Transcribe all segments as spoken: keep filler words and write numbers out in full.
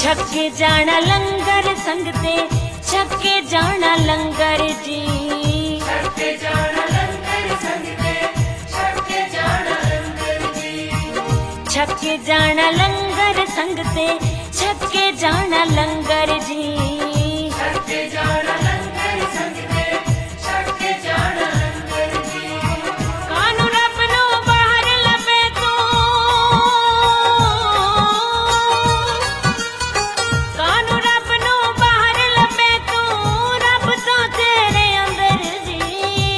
छके जाना लंगर संगते छके जाना लंगर जी छके जाना लंगर संगते छके जाना लंगर जी छके जाना लंगर संगते छके जाना लंगर जी छके जाना लंगर संगते छके जाना लंगर जी कानू रब नू बाहर लबे तू कानू रब नू बाहर लबे तू रब तो तेरे अंदर जी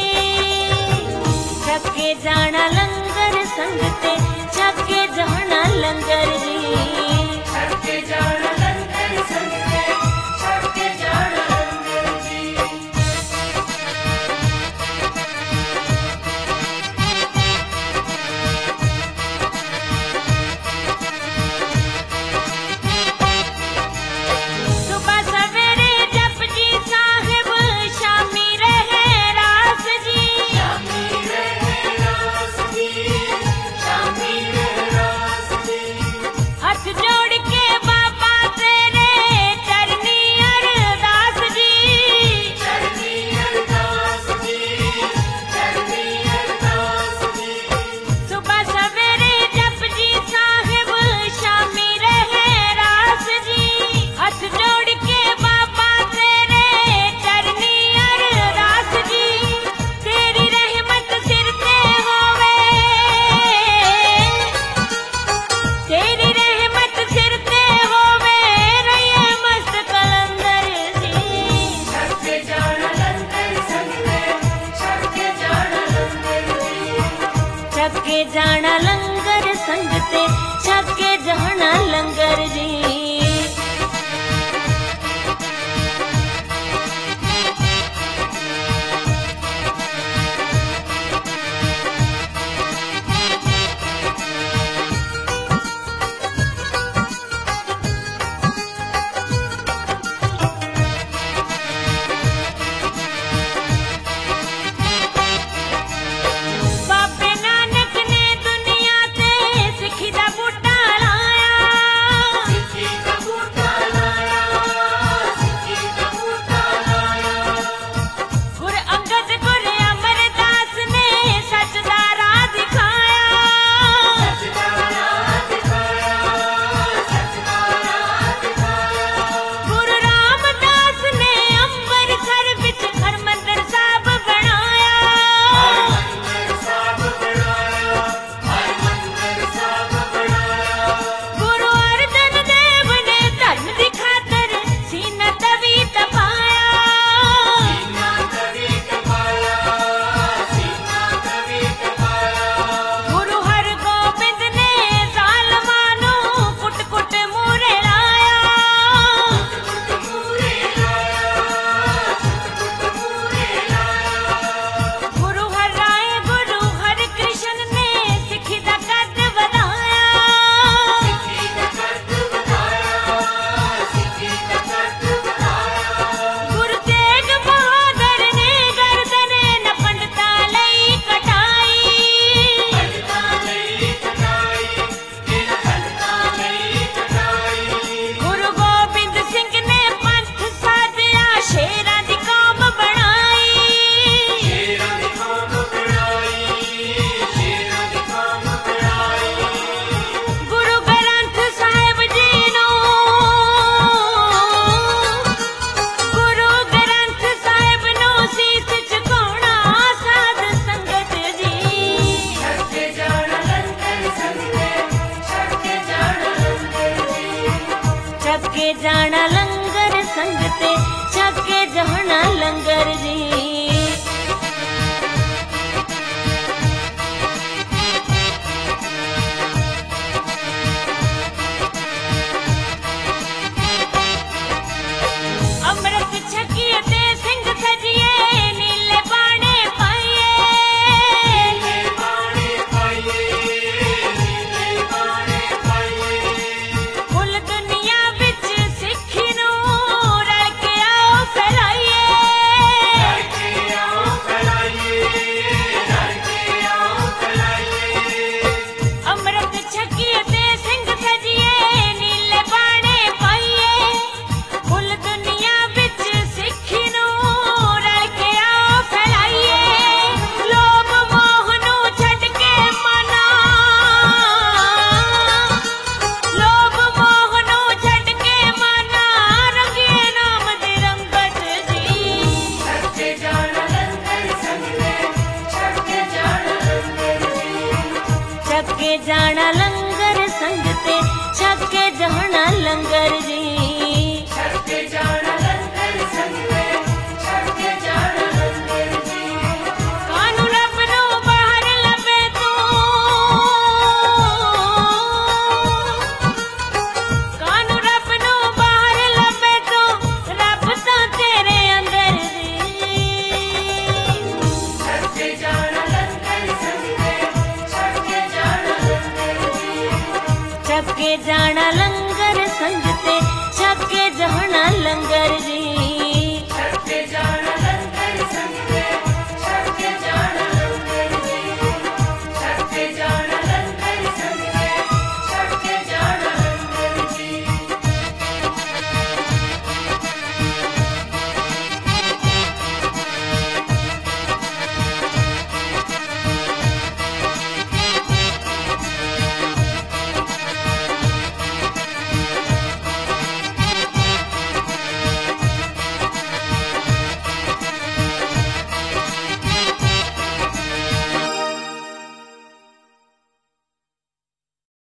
छके जाना लंगर संगते छके जाना लंगर जी छके जाना लंगर संगते छके जाना लंगर जी सुबह सवेरे जपजी साहिब शामी रहे रास जी शामी रहे रास जी शामी रहे रास जी हाथ जोड़ के बाबा तेरे चरनी अरदास जी चरनी अरदास जी चरनी अरदास जी सुबह सवेरे जपजी साहिब शामी रहे रास जी हाथ जोड़ के बाबा तेरे चरनी अरदास जी तेरी रहमत सिर ते होवे तेरी रहमत सिर ते होवे रहिए मस्त कलंदर जी छके जाना लंगर संगते छके जाना लंगर जी छके जाना लंगर संगते छके जाना लंगर जी बाबे नानक ने दुनिया जाना लंगर संगते छक के जाना लंगर जी छक के जाना लंगर संगते छक के जाना लंगर जी कानू रब नो बाहर लबे तू कानू रब नो बाहर लबे तू रब तो तेरे अंदर जी छक के जाना लंगर संगते छक के जाना लंगर जी छक के जाना